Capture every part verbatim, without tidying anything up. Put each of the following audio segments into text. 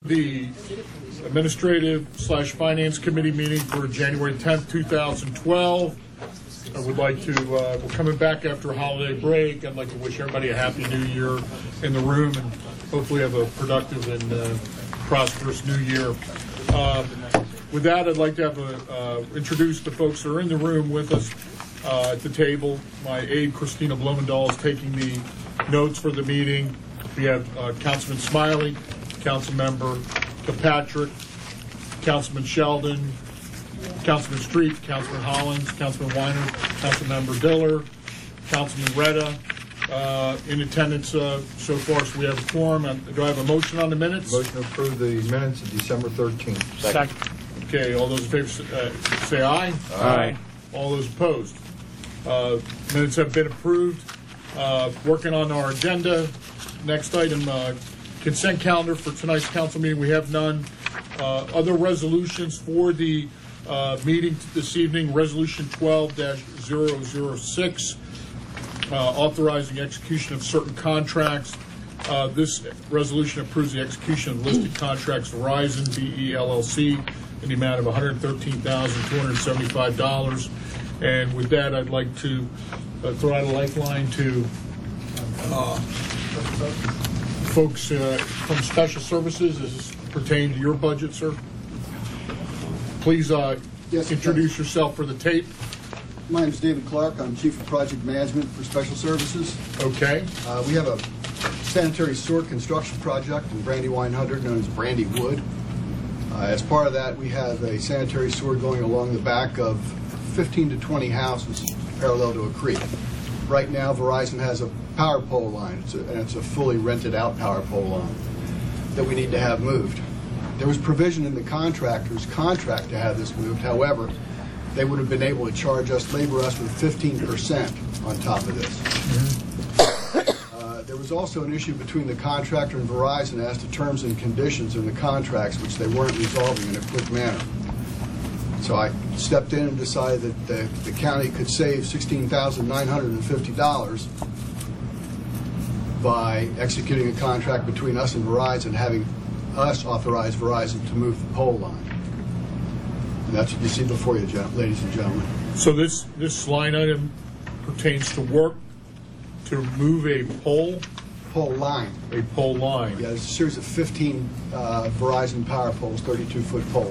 The Administrative slash Finance Committee meeting for January tenth, two thousand twelve. I would like to, uh, we're coming back after a holiday break. I'd like to wish everybody a happy new year in the room and hopefully have a productive and uh, prosperous new year. Um, with that, I'd like to have a, uh, introduce the folks that are in the room with us uh, at the table. My aide, Christina Blumendahl, is taking the notes for the meeting. We have uh, Councilman Smiley, Councilmember Patrick, Councilman Sheldon, Councilman Street, Councilman Hollins, Councilman Weiner, Councilmember Diller, Councilman Retta, uh, in attendance uh, so far. So we have a quorum. Do I have a motion on the minutes? Motion to approve the minutes of December thirteenth. Second. Okay, all those in favor uh, say aye. Aye. All those opposed. Uh, minutes have been approved. Uh, working on our agenda. Next item, uh, consent calendar for tonight's council meeting. We have none. Uh, other resolutions for the uh, meeting this evening. Resolution twelve dash zero zero six, uh, authorizing execution of certain contracts. Uh, this resolution approves the execution of listed contracts Verizon B E L L C in the amount of one hundred thirteen thousand two hundred seventy-five dollars. And with that, I'd like to uh, throw out a lifeline to uh, folks uh, from Special Services. Does this pertain to your budget, sir? Please uh, Yes, introduce yourself for the tape. My name is David Clark. I'm Chief of Project Management for Special Services. Okay. Uh, we have a sanitary sewer construction project in Brandywine one hundred known as Brandy Wood. Uh, as part of that, we have a sanitary sewer going along the back of fifteen to twenty houses parallel to a creek. Right now, Verizon has a power pole line, it's a, and it's a fully rented out power pole line that we need to have moved. There was provision in the contractor's contract to have this moved. However, they would have been able to charge us, labor us with fifteen percent on top of this. Mm-hmm. uh, there was also an issue between the contractor and Verizon as to terms and conditions in the contracts, which they weren't resolving in a quick manner. So I stepped in and decided that the, the county could save sixteen thousand nine hundred fifty dollars by executing a contract between us and Verizon, having us authorize Verizon to move the pole line. And that's what you see before you, ladies and gentlemen. So this this line item pertains to work to move a pole, Pole line. a pole line. Yeah, there's a series of fifteen uh, Verizon power poles, thirty-two foot poles.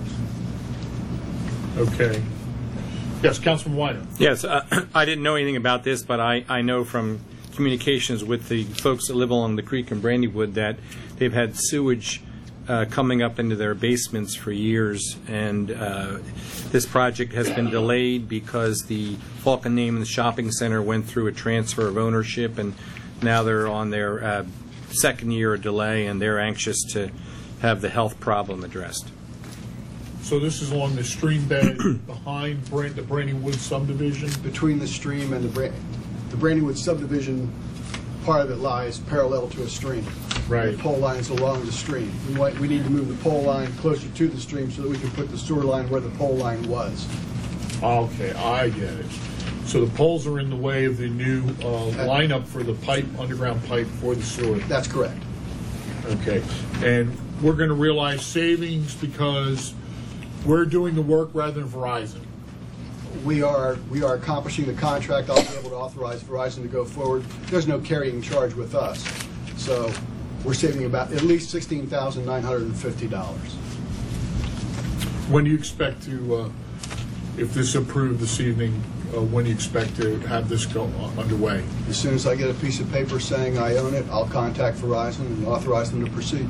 Okay. Yes, Councilman Weiner. Yes, uh, I didn't know anything about this, but I, I know from communications with the folks that live along the creek in Brandywood that they've had sewage uh, coming up into their basements for years, and uh, this project has been delayed because the Falcon Naaman Shopping Center went through a transfer of ownership, and now they're on their uh, second year of delay, and they're anxious to have the health problem addressed. So this is along the stream bed behind Brand, the Brandywood subdivision? Between the stream and the, Bra the Brandywood subdivision, part of it lies parallel to a stream. Right. The pole line's along the stream. We, want, we need to move the pole line closer to the stream so that we can put the sewer line where the pole line was. Okay, I get it. So the poles are in the way of the new uh, lineup for the pipe, underground pipe for the sewer. That's correct. Okay. And we're going to realize savings because we're doing the work rather than Verizon. We are we are accomplishing the contract. I'll be able to authorize Verizon to go forward. There's no carrying charge with us, so we're saving about at least sixteen thousand nine hundred fifty dollars. When do you expect to, uh, if this is approved this evening, uh, when do you expect to have this go uh, underway? As soon as I get a piece of paper saying I own it, I'll contact Verizon and authorize them to proceed.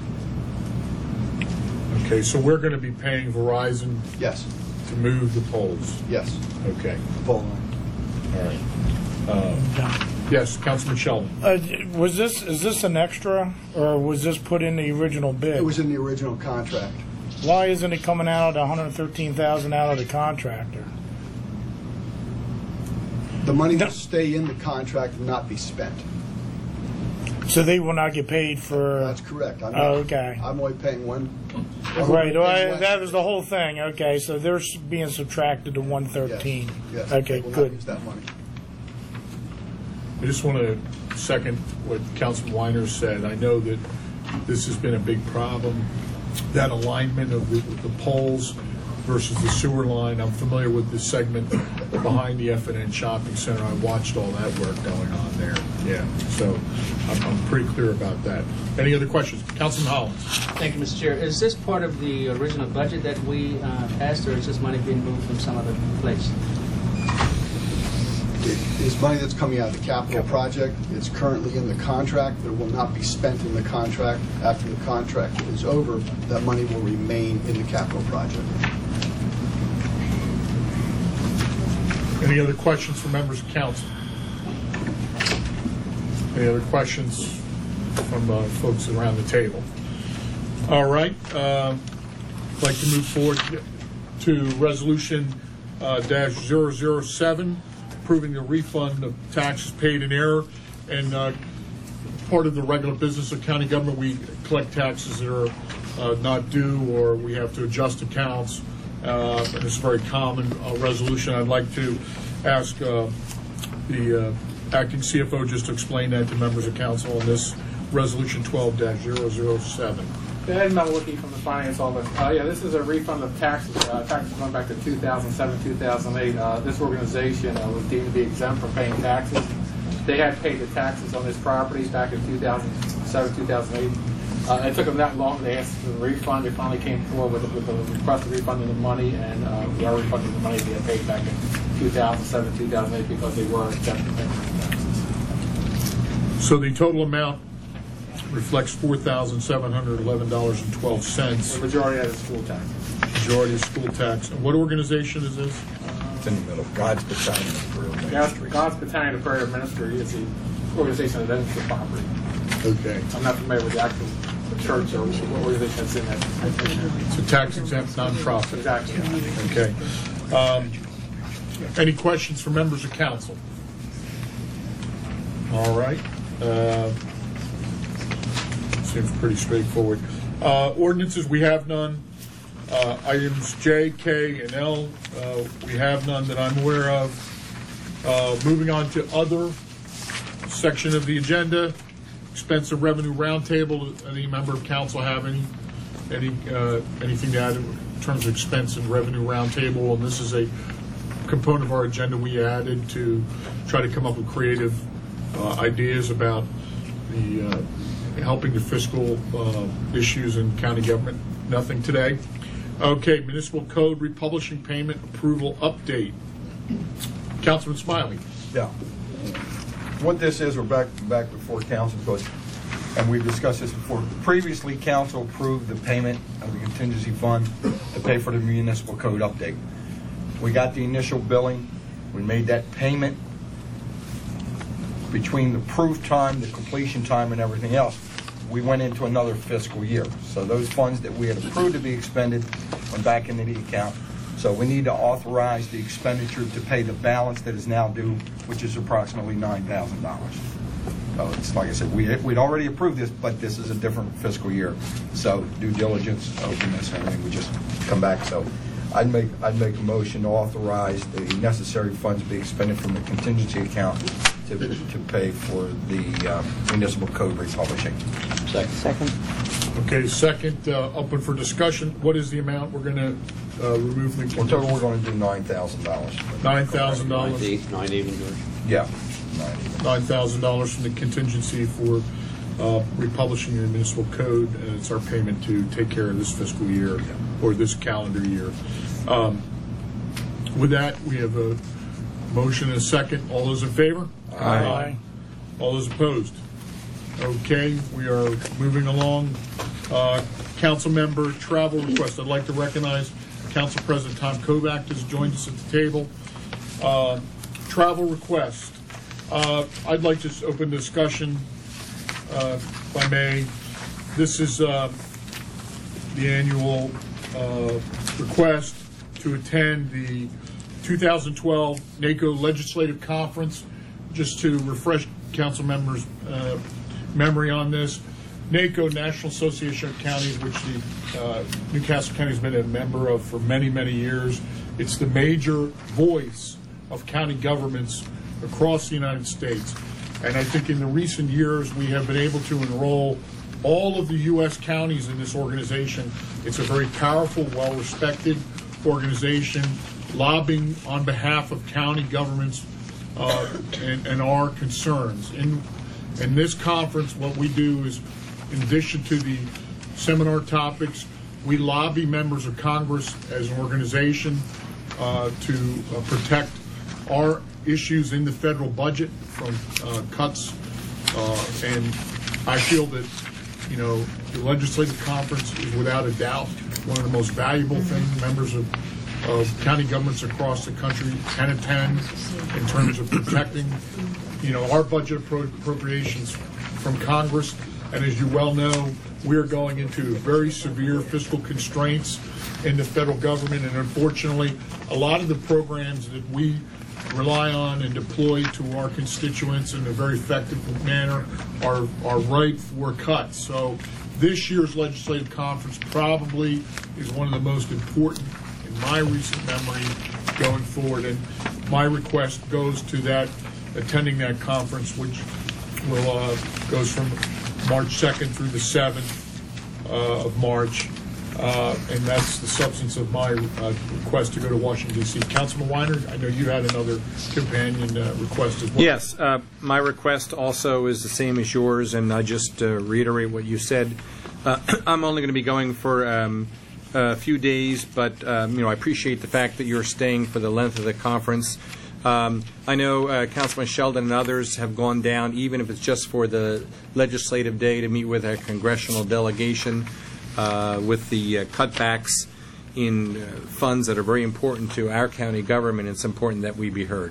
Okay, so we're going to be paying Verizon Yes. to move the poles. Yes. Okay. The pole line. All right. Uh, yes, Councilman Sheldon. Uh, was this is this an extra, or was this put in the original bid? It was in the original contract. Why isn't it coming out of the one hundred thirteen thousand out of the contractor? The money No. will stay in the contract and not be spent. So they will not get paid for. That's correct. I'm Oh, not, okay. I'm only paying one. Right. Well, I, that was the whole thing. Okay, so they're s- being subtracted to one thirteen. Yes. Yes. Okay, They will not good. use that money. I just want to second what Councilman Weiner said. I know that this has been a big problem that alignment of the, the poles versus the sewer line. I'm familiar with the segment behind the F and N Shopping Center. I watched all that work going on there. Yeah, so I'm, I'm pretty clear about that. Any other questions? Councilman Hollins. Thank you, Mister Chair. Is this part of the original budget that we uh, passed, or is this money being moved from some other place? It is money that's coming out of the capital project. It's currently in the contract. It will not be spent in the contract. After the contract is over, that money will remain in the capital project. Any other questions from members of council? Any other questions from uh, folks around the table? All right. Uh, I'd like to move forward to resolution uh, dash zero zero seven, approving the refund of taxes paid in error. And uh, part of the regular business of county government, we collect taxes that are uh, not due, or we have to adjust accounts. Uh, and it's a very common uh, resolution. I'd like to ask uh, the uh, acting C F O just to explain that to members of council on this resolution twelve dash zero zero seven. Ed Melwicki from the Finance Office. Uh, yeah, this is a refund of taxes. Uh, taxes going back to two thousand seven, two thousand eight. Uh, this organization uh, was deemed to be exempt from paying taxes. They had paid the taxes on this property back in two thousand seven, two thousand eight. Uh, it took them that long. They asked for the refund. They finally came forward with, with a request of refunding the money, and uh, we are refunding the money they had paid back in two thousand seven, two thousand eight because they were exempt from paying taxes. So the total amount reflects four thousand seven hundred eleven dollars and twelve cents. The majority of that is school tax. Majority of school tax. And what organization is this? It's in the middle. God's Battalion of Prayer God's, Ministries. God's Battalion of Prayer Ministry is the organization that owns the property. Okay. I'm not familiar with the actual church or what organization that's in that. It's a tax exempt nonprofit. Exactly. Okay. Um, any questions from members of council? All right. Uh, seems pretty straightforward. Uh, ordinances, we have none. Uh, items J, K, and L, uh, we have none that I'm aware of. Uh, moving on to other section of the agenda, expense and revenue roundtable. Any member of council have any any uh, anything to add in terms of expense and revenue roundtable? And this is a component of our agenda we added to try to come up with creative uh, ideas about the uh, helping the fiscal uh, issues in county government. Nothing today. Okay, municipal code republishing payment approval update. Councilman Smiley. Yeah. What this is, we're back back before council, because, and we've discussed this before. Previously, council approved the payment of the contingency fund to pay for the municipal code update. We got the initial billing. We made that payment. Between the proof time, the completion time, and everything else, we went into another fiscal year. So those funds that we had approved to be expended went back into the account. So we need to authorize the expenditure to pay the balance that is now due, which is approximately nine thousand dollars. So it's like I said, we, we'd already approved this, but this is a different fiscal year. So due diligence, openness, everything would just come back. So I'd make, I'd make a motion to authorize the necessary funds be expended from the contingency account to, to pay for the uh, municipal code republishing. Second. Second. Okay, second, uh, open for discussion. What is the amount we're going to uh, remove from the In total, we're going to do nine thousand dollars. nine thousand dollars. Nine even, George. Yeah. nine thousand dollars from the contingency for uh, republishing the municipal code, and it's our payment to take care of this fiscal year or this calendar year. Um, with that, we have a motion and a second. All those in favor? Aye. All those opposed? Okay, we are moving along. Uh, council member travel request. I'd like to recognize Council President Tom Kovac has joined us at the table. Uh, travel request. Uh, I'd like to open discussion, uh, if I may. This is uh, the annual uh, request to attend the two thousand twelve NACO Legislative Conference. Just to refresh council members' uh, memory on this, NACO, National Association of Counties, which the uh, Newcastle County has been a member of for many, many years. It's the major voice of county governments across the United States. And I think in the recent years, we have been able to enroll all of the U S counties in this organization. It's a very powerful, well-respected organization, lobbying on behalf of county governments uh, and, and our concerns. In, in this conference, what we do is, in addition to the seminar topics, we lobby members of Congress as an organization uh, to uh, protect our issues in the federal budget from uh, cuts. Uh, and I feel that, you know, the legislative conference is without a doubt one of the most valuable things members of, of county governments across the country can attend in terms of protecting, you know, our budget appro- appropriations from Congress. And as you well know, we are going into very severe fiscal constraints in the federal government, and unfortunately, a lot of the programs that we rely on and deploy to our constituents in a very effective manner are, are ripe for cuts. So this year's legislative conference probably is one of the most important in my recent memory going forward, and my request goes to that, attending that conference, which will uh, goes from March second through the seventh uh, of March. Uh, and that's the substance of my uh, request to go to Washington, D C Councilman Weiner, I know you had another companion uh, request as well. Yes, uh, my request also is the same as yours, and I just uh, reiterate what you said. Uh, I'm only going to be going for um, a few days, but um, you know, I appreciate the fact that you're staying for the length of the conference. Um, I know uh, Councilman Sheldon and others have gone down, even if it's just for the legislative day, to meet with a congressional delegation. Uh, with the uh, cutbacks in uh, funds that are very important to our county government, it's important that we be heard.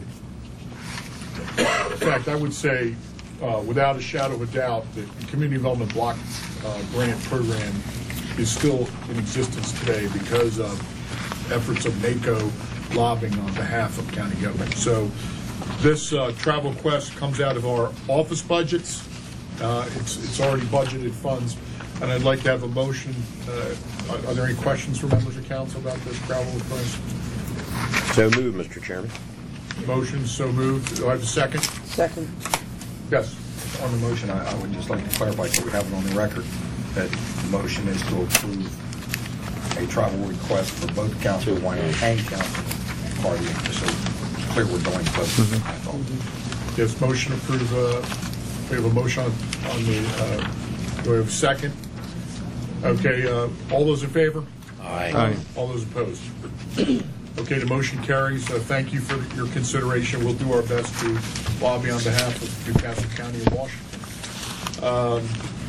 In fact, I would say, uh, without a shadow of a doubt, that the Community Development Block uh, Grant Program is still in existence today because of efforts of NACO lobbying on behalf of county government. So this uh, Travel Quest comes out of our office budgets. Uh, it's, it's already budgeted funds. And I'd like to have a motion. Uh, are, are there any questions from members of council about this travel request? So moved, Mister Chairman. Motion so moved. Do I have a second? Second. Yes. On the motion, I, I would just like to clarify so we have it on the record that the motion is to approve a travel request for both Councilman Weiner and Councilman Carty, just so it's clear we're doing both. Mm-hmm. Yes, motion approved. Uh, we have a motion on, on the. Uh, Do we have a second? Okay, uh, all those in favor? Aye. Aye. All those opposed? Okay, the motion carries. Uh, thank you for your consideration. We'll do our best to lobby on behalf of Newcastle County and Washington. Um,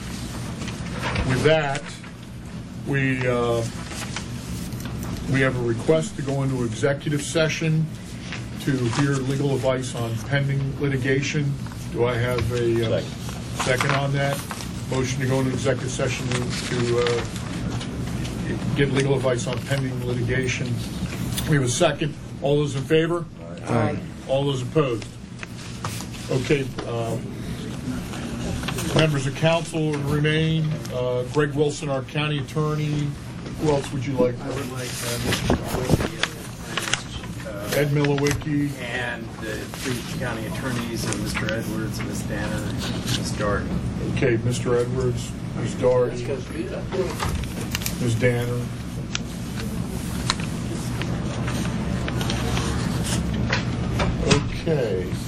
with that, we uh, we have a request to go into executive session to hear legal advice on pending litigation. Do I have a uh, Second. second on that? Motion to go into executive session to, to uh, get legal advice on pending litigation. We have a second. All those in favor? Aye. All those opposed? Okay. Uh, members of council remain. Uh, Greg Wilson, our county attorney. Who else would you like? I would like uh, Mister Milwaukee, uh, Ed Milwaukee. and the three county attorneys, uh, Mister Edwards, Miz Danner, and Miz Doherty. Okay, Mister Edwards, Miz Doherty, Miz Danner. Okay.